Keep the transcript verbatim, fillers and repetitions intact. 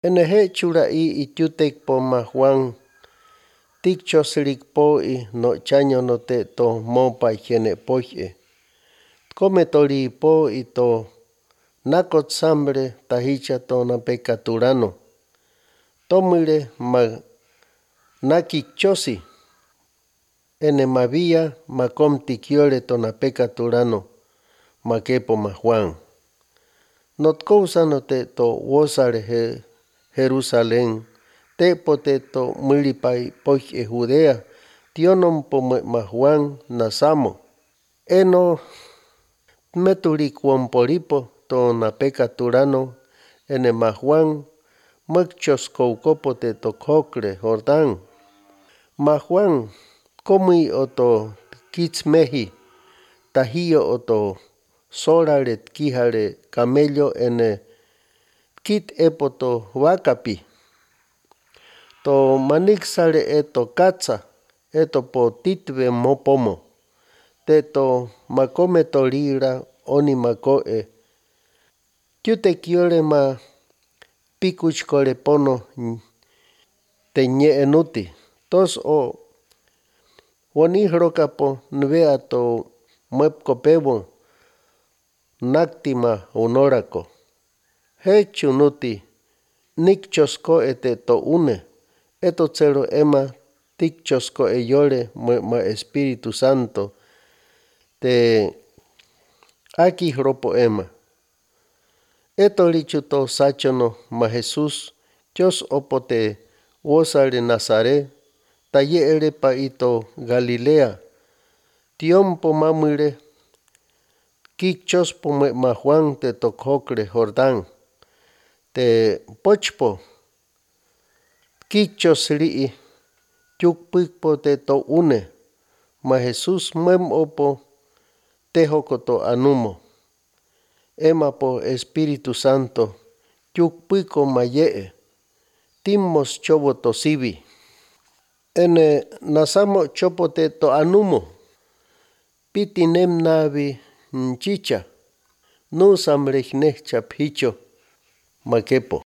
Eneje chura i itiutek po ma Juan tikchosrik po i no chaño no te to mopa hiene poje. Cometori po i to nakot sambre tahicha to na pecaturano. Tomire ma nakichosi. Ene mavia ma com tikiore to na pecaturano ma kepo ma Juan. Not cousa no te to wosare he Jerusalén, te poteto milipai poje Judea, tionom po ma Juan nasamo. Eno meturik womporipo to na pecaturano, ene ma Juan, mukchos koukopo te to kokre Jordán. Ma Juan, komi oto kitzmehi, tahio oto soraret kihare camello ene kit epoto wakapi. To manixare eto katsa, eto po titve mopomo. Teto makome torira oni makoe. Tiute kiore ma pikuch korepono teñe enuti. Tos o wanihrokapo nvea to muepkopevo naktima unorako. Hechu nuti nikchosko ete to une. Eto cero ema tikchosko eyore ma Espíritu Santo. Te aki hropo ema. Eto lichuto sachono ma Jesús. Dios opote wosare Nazare. Taye ere pa ito Galilea. Tiompo mamire. Kikchos po ma Juan te tokokre Jordán. Te pochpo. Kikchos rii. Yukpikpo te to une. Ma Jesús mem opo. Tejokoto anumo. Ema po Espíritu Santo. Yukpiko mayee. Timmos chobo to sibi. Ene nasamo chopo te to anumo. Pitinem navi nchicha. No samrejnech chaphicho. Makepo.